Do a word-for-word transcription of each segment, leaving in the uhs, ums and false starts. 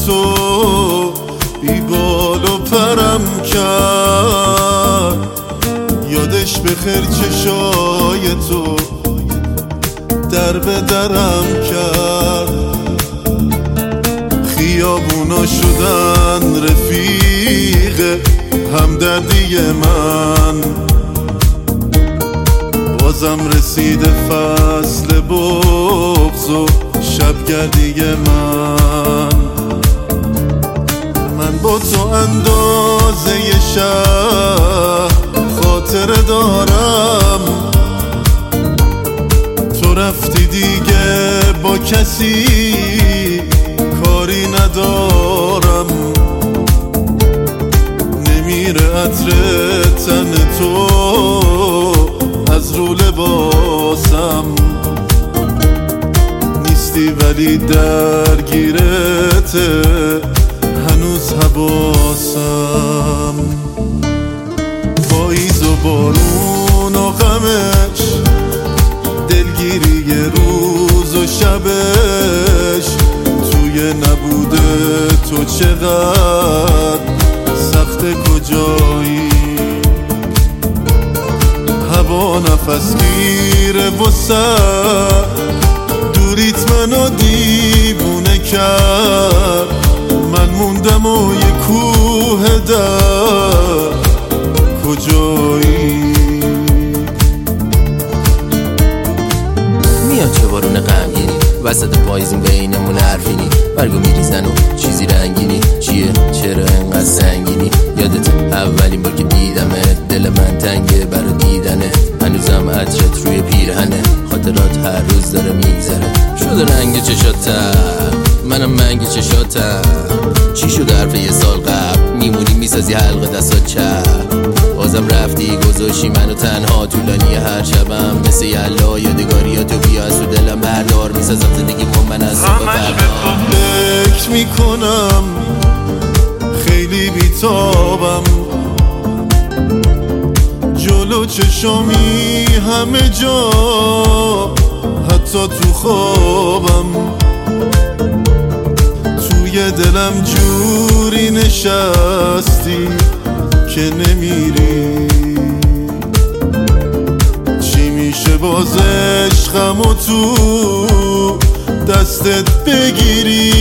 تو بی بال و پرم کرد. یادش بخیر چشای تو در به درم کرد. خیابونا شدن رفیق همدردی من، بازم رسید فصل بغض و شبگردی من. من با تو اندازه شهر خاطره دارم، تو رفتی دیگه با کسی کاری ندارم. نمیره عطر تن تو از رو لباسم، نیستی ولی درگیرته هنوز حواسم. پاییز و بارون و غمش، دلگیری روز و شبش، توی نبوده تو چقدر سخت کجایی. هوا نفس گیره و سر دوریت منو دیوونه کرد. من موندم و یه کوه در کجایی. میاد چه بارون غمگینی وسط پاییزین بینمون حرفینی، برگو میریزن و چیزی رنگینی. چیه چرا انقدر سنگینی؟ یادت اولین بار که دیدمت دل من تنگه برا دیدنه. هنوزم عطرت روی پیرهنه، خاطرات هر روز داره میگذره. شده رنگ چشاتم منم منگ چشاتم. چی شد حرف یه سال قبل میمونی میسازی حلقه دستات چپ. بازم رفتی گذاشی منو تنها، طولانی هر شبم مثل یلا یادگاریاتو بیا از تو دلم بردار. میسازم زندگی من من از صبح فردا. فکر میکنم خیلی بیتابم، جلو چشامی همه جا حتی تو خوابم. توی دلم جوری نشستی که نمیری. چی میشه باز عشقم و تو دستت بگیری؟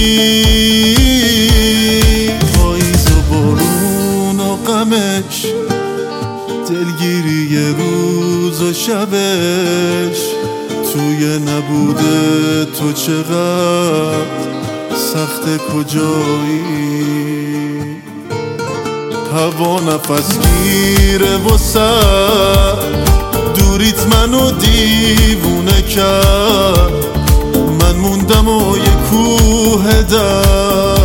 پاییز و بارون و غمش، دلگیری روز و شبش، توی نبوده تو چقدر سخت کجایی. هوا نفس گیره و سر دوریت منو دیوونه کرد. من موندم و یه کوه در